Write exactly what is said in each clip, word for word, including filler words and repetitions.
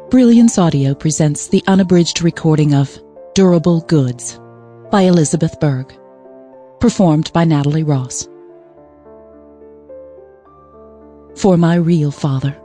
Brilliance Audio presents the unabridged recording of Durable Goods by Elizabeth Berg, performed by Natalie Ross. For my real father.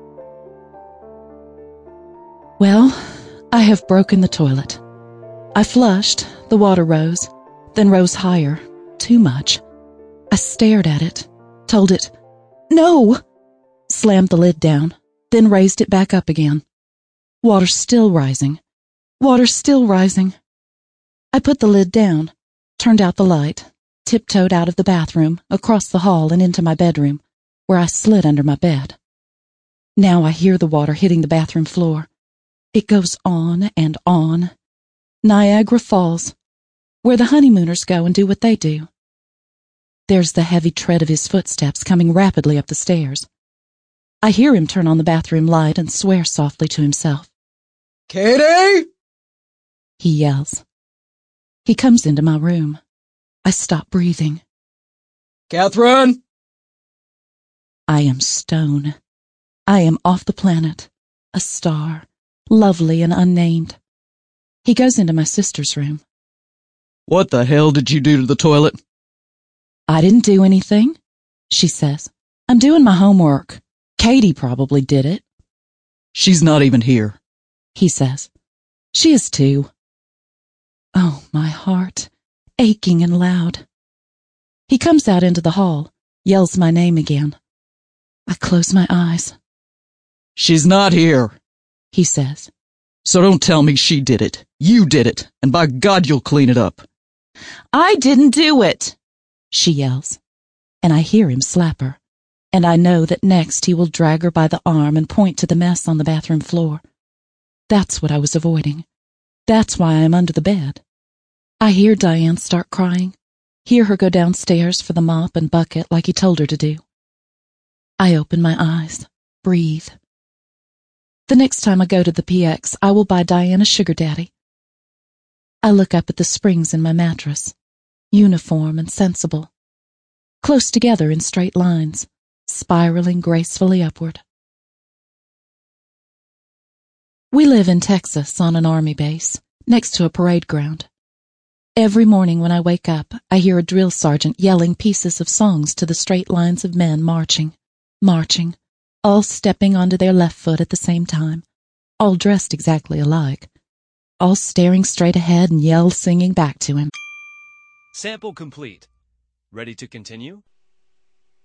Well, I have broken the toilet. I flushed, the water rose, then rose higher, too much. I stared at it, told it, "No!" slammed the lid down, then raised it back up again. Water still rising. Water still rising. I put the lid down, turned out the light, tiptoed out of the bathroom, across the hall and into my bedroom, where I slid under my bed. Now I hear the water hitting the bathroom floor. It goes on and on. Niagara Falls, where the honeymooners go and do what they do. There's the heavy tread of his footsteps coming rapidly up the stairs. I hear him turn on the bathroom light and swear softly to himself. "Katie!" he yells. He comes into my room. I stop breathing. "Catherine!" I am stone. I am off the planet, a star, lovely and unnamed. He goes into my sister's room. "What the hell did you do to the toilet?" "I didn't do anything," she says. "I'm doing my homework. Katie probably did it." "She's not even here," he says. "She is too." Oh, my heart, aching and loud. He comes out into the hall, yells my name again. I close my eyes. "She's not here," he says. "So don't tell me she did it. You did it, and by God you'll clean it up." "I didn't do it," she yells, and I hear him slap her, and I know that next he will drag her by the arm and point to the mess on the bathroom floor. That's what I was avoiding. That's why I am under the bed. I hear Diane start crying, hear her go downstairs for the mop and bucket like he told her to do. I open my eyes, breathe. The next time I go to the P X, I will buy Diane a sugar daddy. I look up at the springs in my mattress, uniform and sensible, close together in straight lines, spiraling gracefully upward. We live in Texas on an army base, next to a parade ground. Every morning when I wake up, I hear a drill sergeant yelling pieces of songs to the straight lines of men marching, marching, all stepping onto their left foot at the same time, all dressed exactly alike, all staring straight ahead and yell singing back to him. Sample complete. Ready to continue?